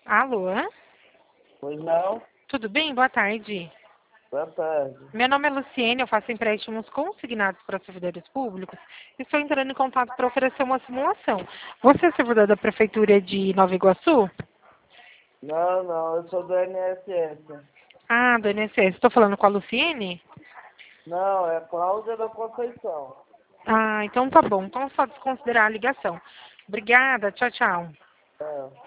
Alô? Pois não? Tudo bem? Boa tarde. Boa tarde. Meu nome é Luciene, eu faço empréstimos consignados para servidores públicos e estou entrando em contato para oferecer uma simulação. Você é servidor da Prefeitura de Nova Iguaçu? Não, eu sou do INSS. Ah, do INSS. Estou falando com a Luciene? Não, é Cláudia da Conceição. Ah, então tá bom. Então só desconsiderar a ligação. Obrigada, tchau, tchau. É.